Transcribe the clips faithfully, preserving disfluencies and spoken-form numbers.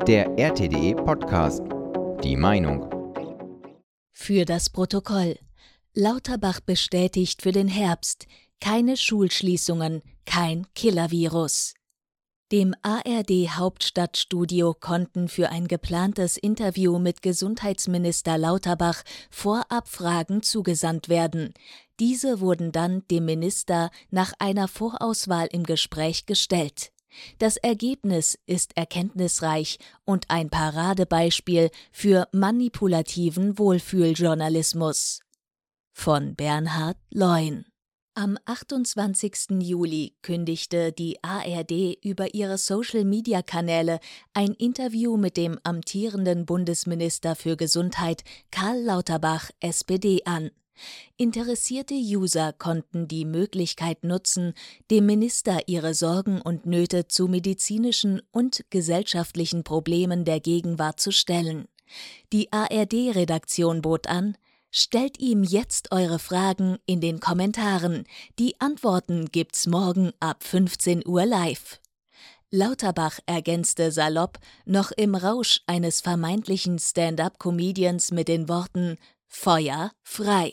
Der R T D E-Podcast. Die Meinung. Für das Protokoll. Lauterbach bestätigt für den Herbst: keine Schulschließungen, kein Killer-Virus. Dem A R D-Hauptstadtstudio konnten für ein geplantes Interview mit Gesundheitsminister Lauterbach vorab Fragen zugesandt werden. Diese wurden dann dem Minister nach einer Vorauswahl im Gespräch gestellt. Das Ergebnis ist erkenntnisreich und ein Paradebeispiel für manipulativen Wohlfühljournalismus. Von Bernhard Leun. Am achtundzwanzigsten Juli kündigte die A R D über ihre Social-Media-Kanäle ein Interview mit dem amtierenden Bundesminister für Gesundheit Karl Lauterbach, S P D, an. Interessierte User konnten die Möglichkeit nutzen, dem Minister ihre Sorgen und Nöte zu medizinischen und gesellschaftlichen Problemen der Gegenwart zu stellen. Die A R D-Redaktion bot an: Stellt ihm jetzt eure Fragen in den Kommentaren. Die Antworten gibt's morgen ab fünfzehn Uhr live. Lauterbach ergänzte salopp noch im Rausch eines vermeintlichen Stand-up-Comedians mit den Worten: Feuer frei.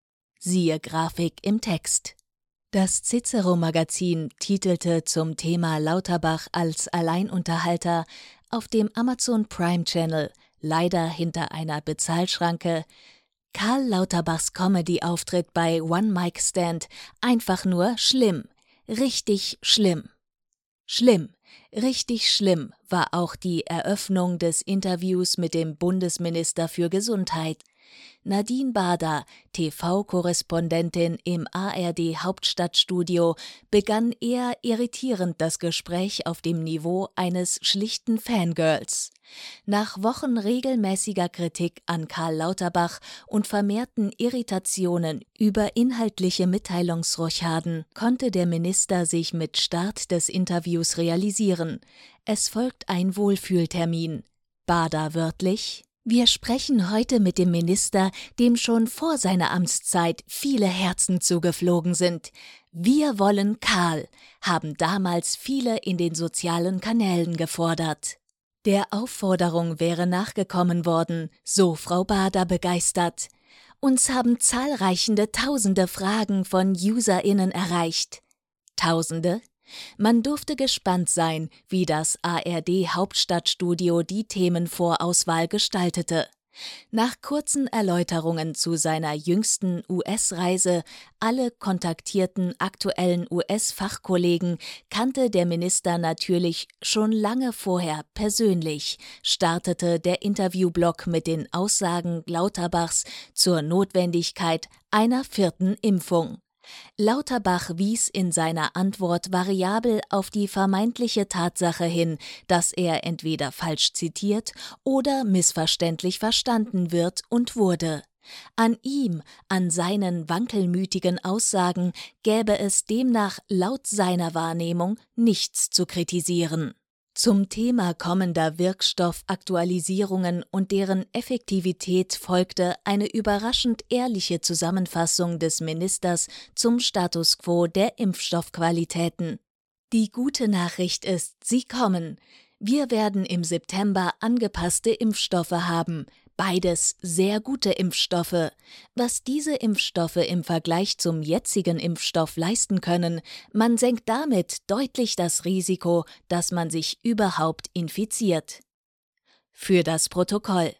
Siehe Grafik im Text. Das Cicero-Magazin titelte zum Thema Lauterbach als Alleinunterhalter auf dem Amazon Prime Channel, leider hinter einer Bezahlschranke: Karl Lauterbachs Comedy-Auftritt bei One Mic Stand einfach nur schlimm, richtig schlimm. Schlimm, richtig schlimm war auch die Eröffnung des Interviews mit dem Bundesminister für Gesundheit. Nadine Bader, T V-Korrespondentin im A R D-Hauptstadtstudio, begann eher irritierend das Gespräch auf dem Niveau eines schlichten Fangirls. Nach Wochen regelmäßiger Kritik an Karl Lauterbach und vermehrten Irritationen über inhaltliche Mitteilungsrochaden konnte der Minister sich mit Start des Interviews realisieren. Es folgt ein Wohlfühltermin. Bader wörtlich: Wir sprechen heute mit dem Minister, dem schon vor seiner Amtszeit viele Herzen zugeflogen sind. Wir wollen Karl, haben damals viele in den sozialen Kanälen gefordert. Der Aufforderung wäre nachgekommen worden, so Frau Bader begeistert. Uns haben zahlreiche Tausende Fragen von UserInnen erreicht. Tausende? Man durfte gespannt sein, wie das A R D-Hauptstadtstudio die Themenvorauswahl gestaltete. Nach kurzen Erläuterungen zu seiner jüngsten U S-Reise, alle kontaktierten aktuellen U S-Fachkollegen kannte der Minister natürlich schon lange vorher persönlich, startete der Interviewblock mit den Aussagen Lauterbachs zur Notwendigkeit einer vierten Impfung. Lauterbach wies in seiner Antwort variabel auf die vermeintliche Tatsache hin, dass er entweder falsch zitiert oder missverständlich verstanden wird und wurde. An ihm, an seinen wankelmütigen Aussagen gäbe es demnach laut seiner Wahrnehmung nichts zu kritisieren. Zum Thema kommender Wirkstoffaktualisierungen und deren Effektivität folgte eine überraschend ehrliche Zusammenfassung des Ministers zum Status quo der Impfstoffqualitäten. Die gute Nachricht ist, sie kommen. Wir werden im September angepasste Impfstoffe haben. Beides sehr gute Impfstoffe. Was diese Impfstoffe im Vergleich zum jetzigen Impfstoff leisten können, man senkt damit deutlich das Risiko, dass man sich überhaupt infiziert. Für das Protokoll.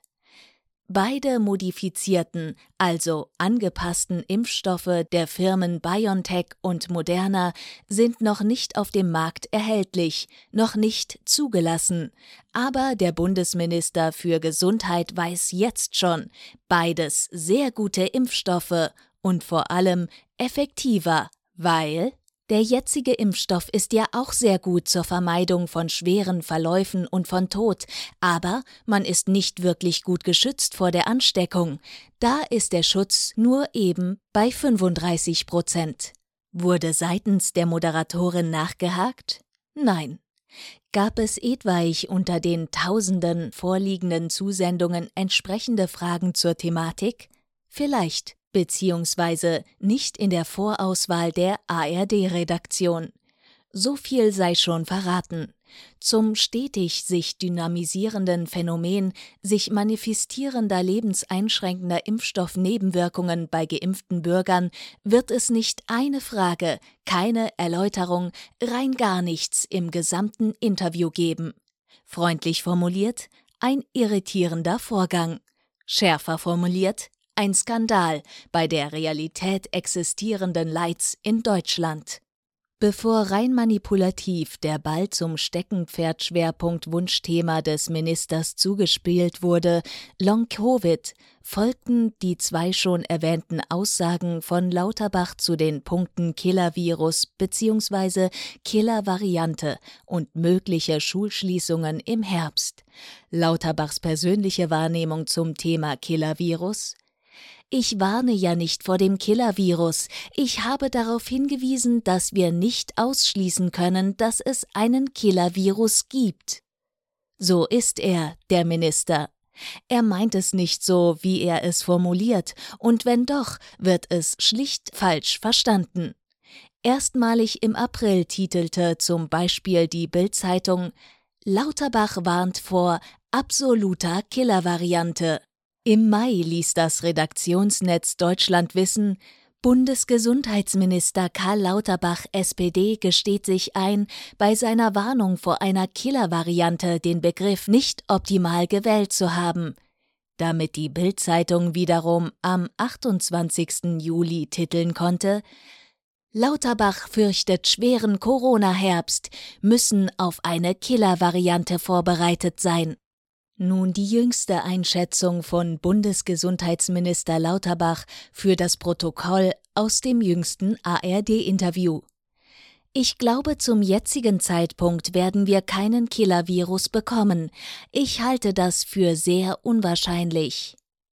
Beide modifizierten, also angepassten Impfstoffe der Firmen BioNTech und Moderna sind noch nicht auf dem Markt erhältlich, noch nicht zugelassen. Aber der Bundesminister für Gesundheit weiß jetzt schon, beides sehr gute Impfstoffe und vor allem effektiver, weil der jetzige Impfstoff ist ja auch sehr gut zur Vermeidung von schweren Verläufen und von Tod, aber man ist nicht wirklich gut geschützt vor der Ansteckung. Da ist der Schutz nur eben bei fünfunddreißig Prozent. Wurde seitens der Moderatorin nachgehakt? Nein. Gab es etwaig unter den tausenden vorliegenden Zusendungen entsprechende Fragen zur Thematik? Vielleicht. Beziehungsweise nicht in der Vorauswahl der A R D-Redaktion. So viel sei schon verraten. Zum stetig sich dynamisierenden Phänomen sich manifestierender lebenseinschränkender Impfstoffnebenwirkungen bei geimpften Bürgern wird es nicht eine Frage, keine Erläuterung, rein gar nichts im gesamten Interview geben. Freundlich formuliert, ein irritierender Vorgang. Schärfer formuliert, ein Skandal bei der Realität existierenden Leids in Deutschland. Bevor rein manipulativ der Ball zum Steckenpferd-Schwerpunkt-Wunschthema des Ministers zugespielt wurde, Long-Covid, folgten die zwei schon erwähnten Aussagen von Lauterbach zu den Punkten Killer-Virus bzw. Killer-Variante und mögliche Schulschließungen im Herbst. Lauterbachs persönliche Wahrnehmung zum Thema Killer-Virus: Ich warne ja nicht vor dem Killer-Virus. Ich habe darauf hingewiesen, dass wir nicht ausschließen können, dass es einen Killer-Virus gibt. So ist er, der Minister. Er meint es nicht so, wie er es formuliert, und wenn doch, wird es schlicht falsch verstanden. Erstmalig im April titelte zum Beispiel die Bild-Zeitung: Lauterbach warnt vor absoluter Killer-Variante. Im Mai ließ das Redaktionsnetz Deutschland wissen, Bundesgesundheitsminister Karl Lauterbach S P D gesteht sich ein, bei seiner Warnung vor einer Killer-Variante den Begriff nicht optimal gewählt zu haben. Damit die Bild-Zeitung wiederum am achtundzwanzigsten Juli titeln konnte: Lauterbach fürchtet schweren Corona-Herbst, müssen auf eine Killer-Variante vorbereitet sein. Nun die jüngste Einschätzung von Bundesgesundheitsminister Lauterbach für das Protokoll aus dem jüngsten A R D-Interview. Ich glaube, zum jetzigen Zeitpunkt werden wir keinen Killer-Virus bekommen. Ich halte das für sehr unwahrscheinlich.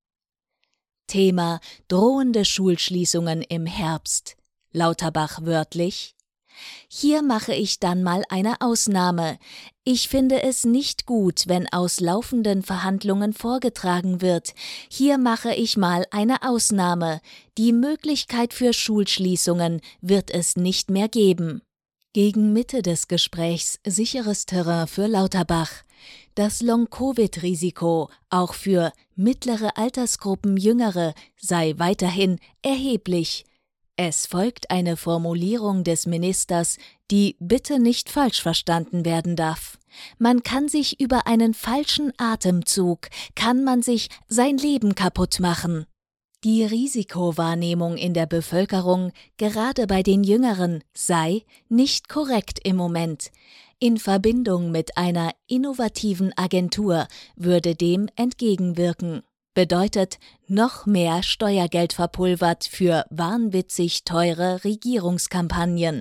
Thema: drohende Schulschließungen im Herbst. Lauterbach wörtlich: Hier mache ich dann mal eine Ausnahme. Ich finde es nicht gut, wenn aus laufenden Verhandlungen vorgetragen wird. Hier mache ich mal eine Ausnahme. Die Möglichkeit für Schulschließungen wird es nicht mehr geben. Gegen Mitte des Gesprächs sicheres Terrain für Lauterbach. Das Long-Covid-Risiko, auch für mittlere Altersgruppen Jüngere, sei weiterhin erheblich. Es folgt eine Formulierung des Ministers, die bitte nicht falsch verstanden werden darf. Man kann sich über einen falschen Atemzug, kann man sich sein Leben kaputt machen. Die Risikowahrnehmung in der Bevölkerung, gerade bei den Jüngeren, sei nicht korrekt im Moment. In Verbindung mit einer innovativen Agentur würde dem entgegenwirken. Bedeutet noch mehr Steuergeld verpulvert für wahnwitzig teure Regierungskampagnen.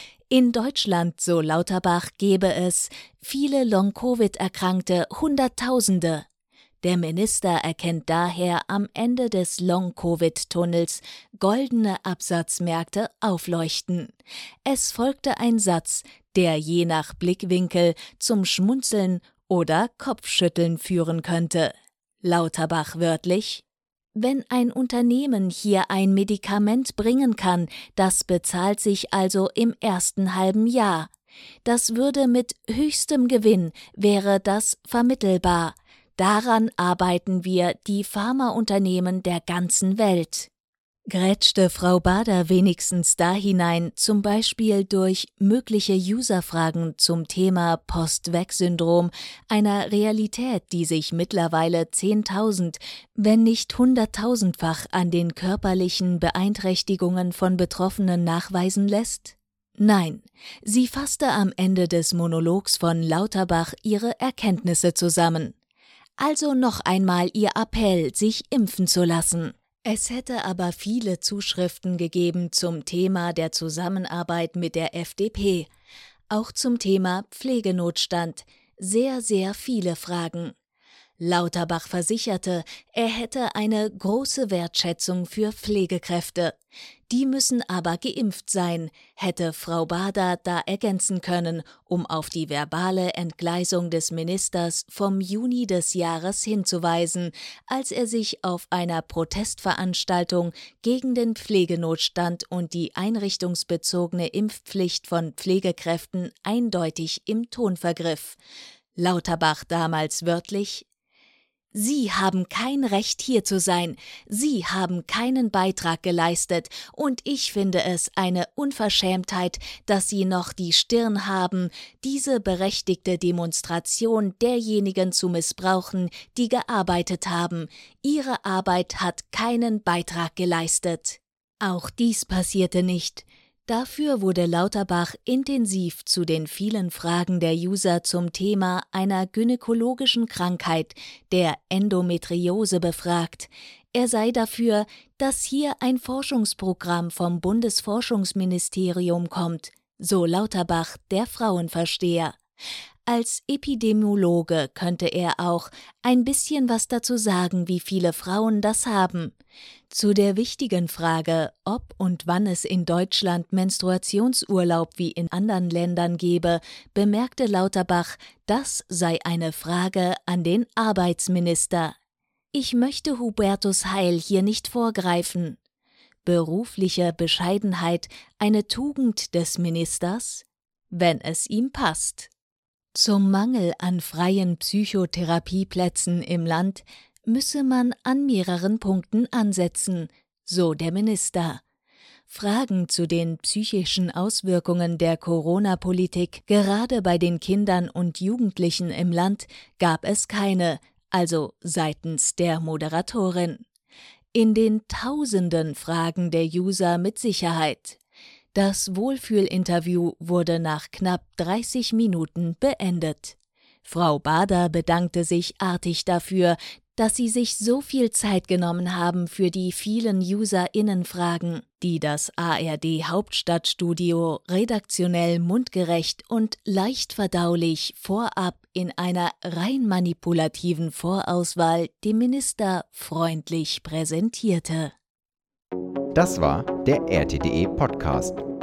In Deutschland, so Lauterbach, gebe es viele Long-Covid-Erkrankte Hunderttausende. Der Minister erkennt daher am Ende des Long-Covid-Tunnels goldene Absatzmärkte aufleuchten. Es folgte ein Satz, der je nach Blickwinkel zum Schmunzeln oder Kopfschütteln führen könnte. Lauterbach wörtlich: Wenn ein Unternehmen hier ein Medikament bringen kann, das bezahlt sich also im ersten halben Jahr. Das würde mit höchstem Gewinn, wäre das vermittelbar. Daran arbeiten wir, die Pharmaunternehmen der ganzen Welt. Grätschte Frau Bader wenigstens da hinein, zum Beispiel durch mögliche Userfragen zum Thema Post-Vax-Syndrom, einer Realität, die sich mittlerweile zehntausend, wenn nicht hunderttausendfach an den körperlichen Beeinträchtigungen von Betroffenen nachweisen lässt? Nein, sie fasste am Ende des Monologs von Lauterbach ihre Erkenntnisse zusammen. Also noch einmal ihr Appell, sich impfen zu lassen. Es hätte aber viele Zuschriften gegeben zum Thema der Zusammenarbeit mit der F D P, auch zum Thema Pflegenotstand, sehr, sehr viele Fragen. Lauterbach versicherte, er hätte eine große Wertschätzung für Pflegekräfte. Die müssen aber geimpft sein, hätte Frau Bader da ergänzen können, um auf die verbale Entgleisung des Ministers vom Juni des Jahres hinzuweisen, als er sich auf einer Protestveranstaltung gegen den Pflegenotstand und die einrichtungsbezogene Impfpflicht von Pflegekräften eindeutig im Ton vergriff. Lauterbach damals wörtlich: Sie haben kein Recht, hier zu sein. Sie haben keinen Beitrag geleistet. Und ich finde es eine Unverschämtheit, dass Sie noch die Stirn haben, diese berechtigte Demonstration derjenigen zu missbrauchen, die gearbeitet haben. Ihre Arbeit hat keinen Beitrag geleistet. Auch dies passierte nicht. Dafür wurde Lauterbach intensiv zu den vielen Fragen der User zum Thema einer gynäkologischen Krankheit, der Endometriose, befragt. Er sei dafür, dass hier ein Forschungsprogramm vom Bundesforschungsministerium kommt, so Lauterbach, der Frauenversteher. Als Epidemiologe könnte er auch ein bisschen was dazu sagen, wie viele Frauen das haben. Zu der wichtigen Frage, ob und wann es in Deutschland Menstruationsurlaub wie in anderen Ländern gebe, bemerkte Lauterbach, das sei eine Frage an den Arbeitsminister. Ich möchte Hubertus Heil hier nicht vorgreifen. Berufliche Bescheidenheit eine Tugend des Ministers? Wenn es ihm passt. Zum Mangel an freien Psychotherapieplätzen im Land müsse man an mehreren Punkten ansetzen, so der Minister. Fragen zu den psychischen Auswirkungen der Corona-Politik, gerade bei den Kindern und Jugendlichen im Land, gab es keine, also seitens der Moderatorin. In den Tausenden Fragen der User mit Sicherheit. Das Wohlfühlinterview wurde nach knapp dreißig Minuten beendet. Frau Bader bedankte sich artig dafür, dass sie sich so viel Zeit genommen haben für die vielen UserInnen-Fragen, die das A R D-Hauptstadtstudio redaktionell mundgerecht und leicht verdaulich vorab in einer rein manipulativen Vorauswahl dem Minister freundlich präsentierte. Das war der R T D E Podcast.